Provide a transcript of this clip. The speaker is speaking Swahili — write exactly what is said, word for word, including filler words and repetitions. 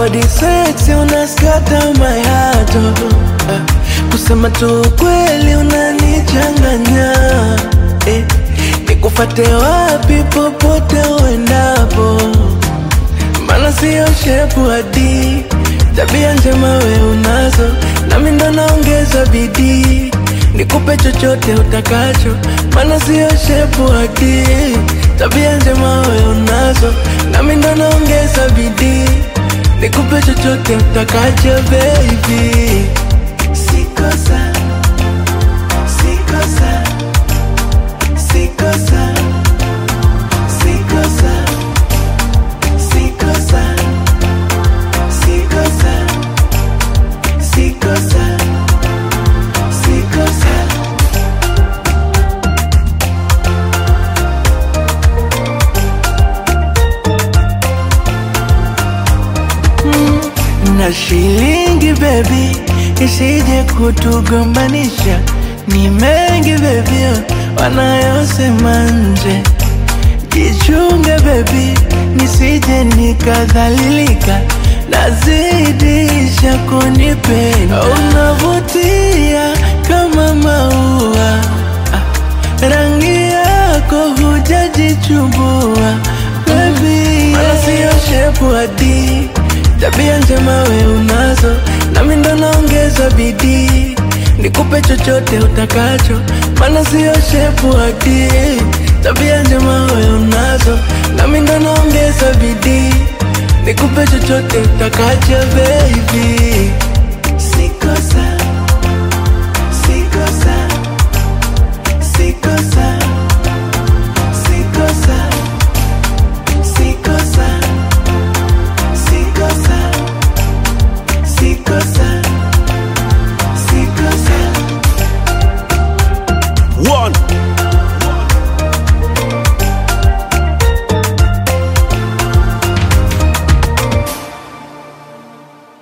body sexy unaskata my heart oh. uh, Kusema tu kweli unanichanganya eh. Nikufate wapi popote uendapo, mana siyo shepu hadi tabia njema we unazo, nami ndo naongeza bidii nikupe chochote utakacho, mana siyo shepu hadi tabia njema we unazo, nami ndo naongeza bidii nikupe chochote utakacho baby. Sikosa, sikosa, sikosa, sikosa, sikosa, sikosa, sikosa, sikosa. Mm, na shilingi baby isije kutugombanisha, ni mengi baby wanayosema nje. Jichunge baby nisije nikadhalilika, nazidisha kunipenda. Unavutia kama maua, ah, rangi yako hujajichubua baby, mana siyo shepu hadi tabia njema we unazo, nami ndo naongeza bidii nikupe chochote utakacho, mana siyo shepu hadi tabia njema we unazo, nami ndo naongeza bidii nikupe chochote utakacho baby. Sikosa, sikosa, sikosa, sikosa, sikosa, sikosa, sikosa, sikosa. One.